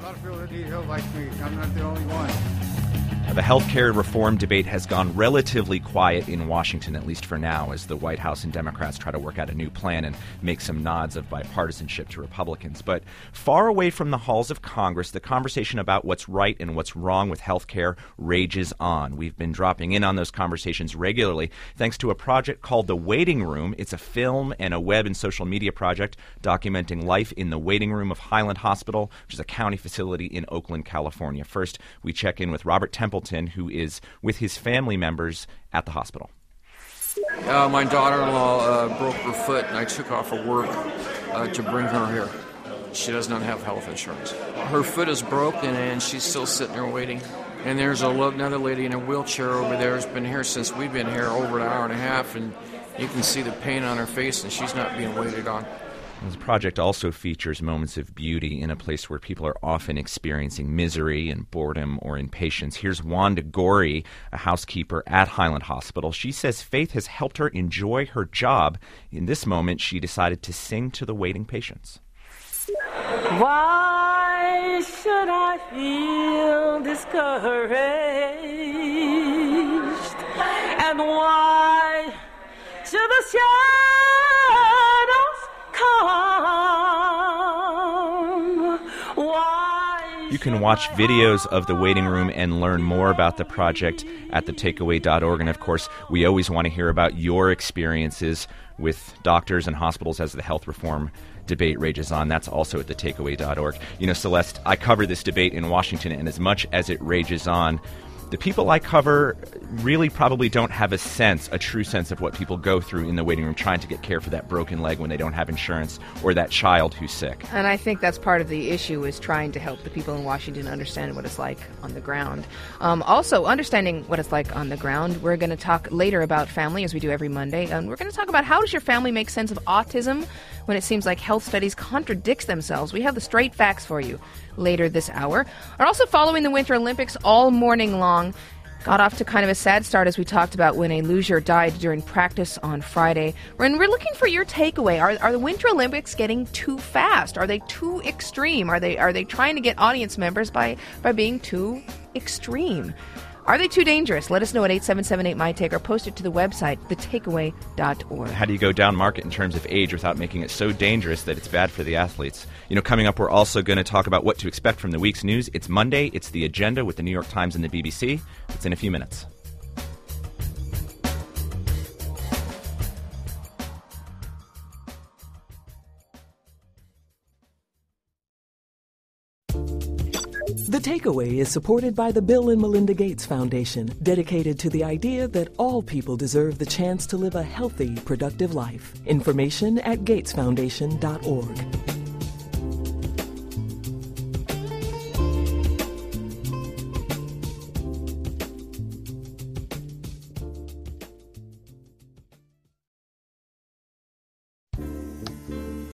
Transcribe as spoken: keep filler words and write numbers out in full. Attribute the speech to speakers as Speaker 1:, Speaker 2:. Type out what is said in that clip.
Speaker 1: lot of people that need help like me. I'm not the only one.
Speaker 2: The healthcare reform debate has gone relatively quiet in Washington, at least for now, as the White House and Democrats try to work out a new plan and make some nods of bipartisanship to Republicans. But far away from the halls of Congress, the conversation about what's right and what's wrong with healthcare rages on. We've been dropping in on those conversations regularly thanks to a project called The Waiting Room. It's a film and a web and social media project documenting life in the waiting room of Highland Hospital, which is a county facility in Oakland, California. First, we check in with Robert Templeton, who is with his family members at the hospital.
Speaker 3: Uh, my daughter-in-law uh, broke her foot, and I took off of work uh, to bring her here. She does not have health insurance. Her foot is broken, and she's still sitting there waiting. And there's a, another lady in a wheelchair over there who's been here since we've been here over an hour and a half, and you can see the pain on her face, and she's not being waited on.
Speaker 2: This project also features moments of beauty in a place where people are often experiencing misery and boredom or impatience. Here's Wanda Gorey, a housekeeper at Highland Hospital. She says faith has helped her enjoy her job. In this moment, she decided to sing to the waiting patients.
Speaker 4: Why should I feel discouraged? And why should the shadows
Speaker 2: You can watch videos of the waiting room and learn more about the project at the takeaway dot org. And, of course, we always want to hear about your experiences with doctors and hospitals as the health reform debate rages on. That's also at the takeaway dot org. You know, Celeste, I cover this debate in Washington, and as much as it rages on, the people I cover really probably don't have a sense, a true sense of what people go through in the waiting room trying to get care for that broken leg when they don't have insurance or that child who's sick.
Speaker 5: And I think that's part of the issue, is trying to help the people in Washington understand what it's like on the ground. Um, also, understanding what it's like on the ground, we're going to talk later about family, as we do every Monday. And we're going to talk about how does your family make sense of autism when it seems like health studies contradict themselves. We have the straight facts for you later this hour. We're also following the Winter Olympics all morning long. Got off to kind of a sad start, as we talked about, when a loser died during practice on Friday. And we're looking for your takeaway. Are, are the Winter Olympics getting too fast? Are they too extreme? Are they are they trying to get audience members by, by being too extreme? Are they too dangerous? Let us know at eight seven seven eight M Y T A K E or post it to the website, the takeaway dot org.
Speaker 2: How do you go down market in terms of age without making it so dangerous that it's bad for the athletes? You know, coming up, we're also going to talk about what to expect from the week's news. It's Monday. It's The Agenda with the New York Times and the B B C. It's in a few minutes.
Speaker 6: The Takeaway is supported by the Bill and Melinda Gates Foundation, dedicated to the idea that all people deserve the chance to live a healthy, productive life. Information at gates foundation dot org.